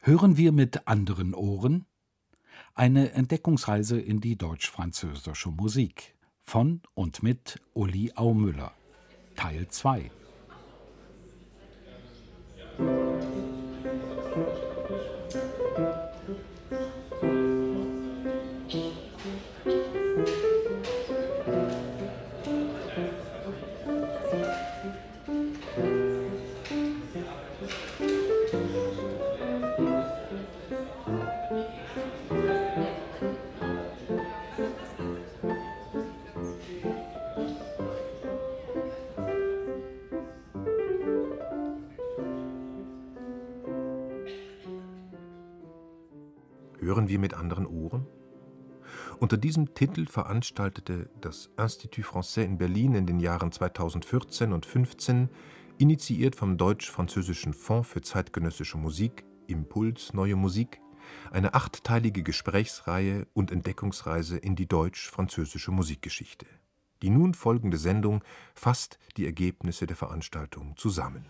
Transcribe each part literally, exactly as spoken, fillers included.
Hören wir mit anderen Ohren? Eine Entdeckungsreise in die deutsch-französische Musik von und mit Uli Aumüller. Teil zwei. Hören wir mit anderen Ohren? Unter diesem Titel veranstaltete das Institut Français in Berlin in den Jahren zweitausendvierzehn und zweitausendfünfzehn, initiiert vom Deutsch-Französischen Fonds für zeitgenössische Musik, Impuls Neue Musik, eine achtteilige Gesprächsreihe und Entdeckungsreise in die deutsch-französische Musikgeschichte. Die nun folgende Sendung fasst die Ergebnisse der Veranstaltung zusammen.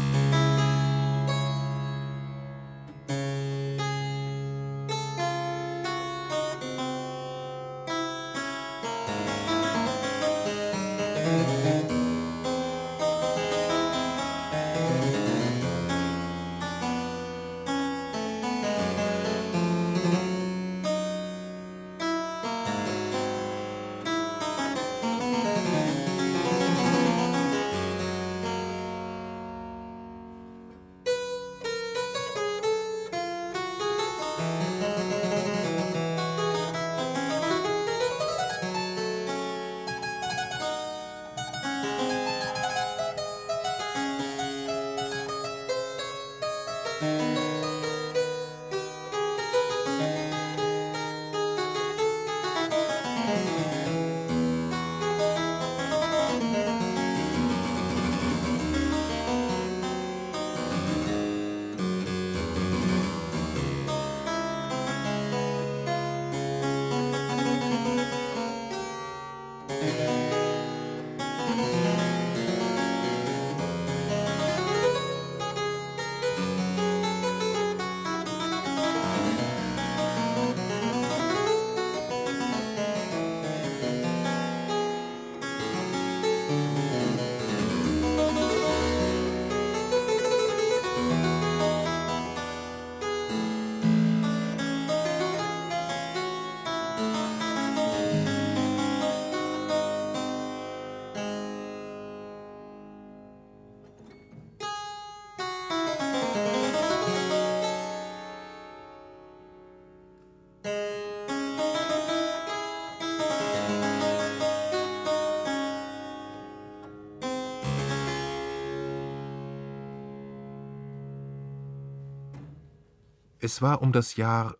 Es war um das Jahr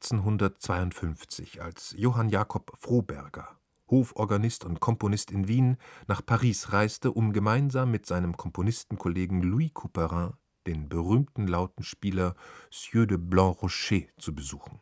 sechzehnhundertzweiundfünfzig, als Johann Jakob Froberger, Hoforganist und Komponist in Wien, nach Paris reiste, um gemeinsam mit seinem Komponistenkollegen Louis Couperin den berühmten Lautenspieler Sieur de Blancrocher zu besuchen.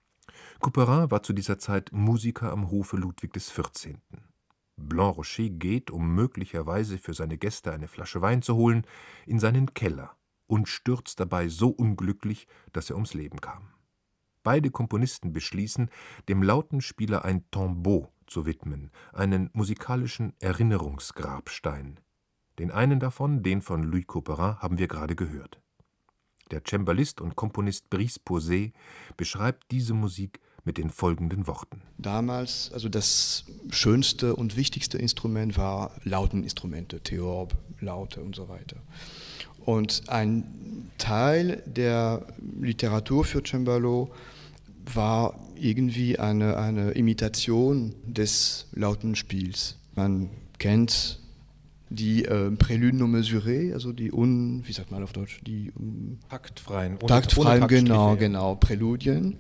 Couperin war zu dieser Zeit Musiker am Hofe Ludwig des vierzehnten. Blancrocher geht, um möglicherweise für seine Gäste eine Flasche Wein zu holen, in seinen Keller und stürzt dabei so unglücklich, dass er ums Leben kam. Beide Komponisten beschließen, dem Lautenspieler ein Tombeau zu widmen, einen musikalischen Erinnerungsgrabstein. Den einen davon, den von Louis Couperin, haben wir gerade gehört. Der Cembalist und Komponist Brice Posay beschreibt diese Musik mit den folgenden Worten. Damals, also das schönste und wichtigste Instrument war Lauteninstrumente, Theorbe, Laute und so weiter. Und ein Teil der Literatur für Cembalo war irgendwie eine, eine Imitation des Lautenspiels. Man kennt die äh, Prélude non mesurée, also die un, wie sagt man auf Deutsch, die um, taktfreien, ohne, taktfreien, ohne genau, genau, Präludien.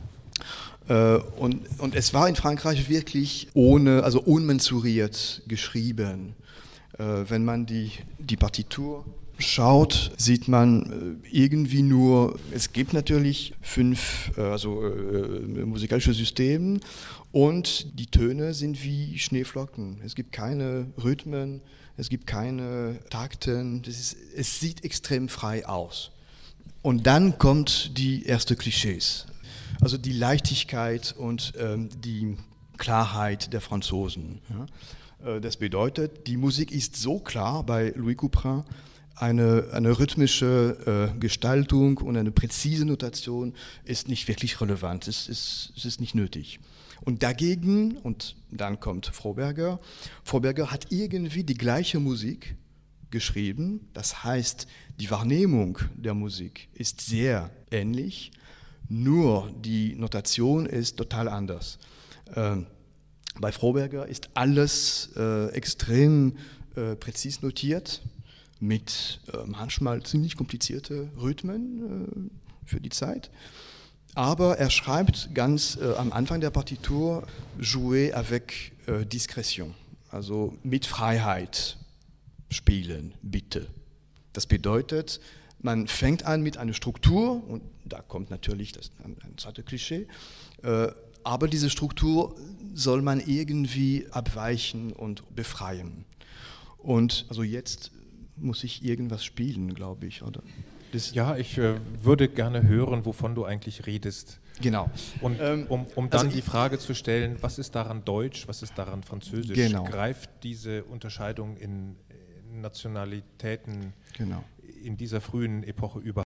Äh, und, und es war in Frankreich wirklich ohne, also unmensuriert geschrieben. Äh, wenn man die, die Partitur schaut, sieht man irgendwie nur, es gibt natürlich fünf also, äh, musikalische Systeme und die Töne sind wie Schneeflocken. Es gibt keine Rhythmen, es gibt keine Takten, das ist, es sieht extrem frei aus. Und dann kommt die erste Klischees, also die Leichtigkeit und ähm, die Klarheit der Franzosen. Ja. Äh, das bedeutet, die Musik ist so klar bei Louis Couperin, eine, eine rhythmische äh, Gestaltung und eine präzise Notation ist nicht wirklich relevant, es ist, es ist nicht nötig. Und dagegen, und dann kommt Froberger, Froberger hat irgendwie die gleiche Musik geschrieben, das heißt, die Wahrnehmung der Musik ist sehr ähnlich, nur die Notation ist total anders. Ähm, bei Froberger ist alles äh, extrem äh, präzis notiert, mit äh, manchmal ziemlich komplizierte Rhythmen äh, für die Zeit. Aber er schreibt ganz äh, am Anfang der Partitur Jouer avec äh, discrétion, also mit Freiheit spielen, bitte. Das bedeutet, man fängt an mit einer Struktur, und da kommt natürlich das, ein, ein zweites Klischee, äh, aber diese Struktur soll man irgendwie abweichen und befreien. Und also jetzt muss ich irgendwas spielen, glaube ich, oder? Das ja, ich äh, würde gerne hören, wovon du eigentlich redest. Genau. Und ähm, um, um dann also die Frage zu stellen, was ist daran deutsch, was ist daran französisch? Genau. Greift diese Unterscheidung in Nationalitäten genau. in dieser frühen Epoche über?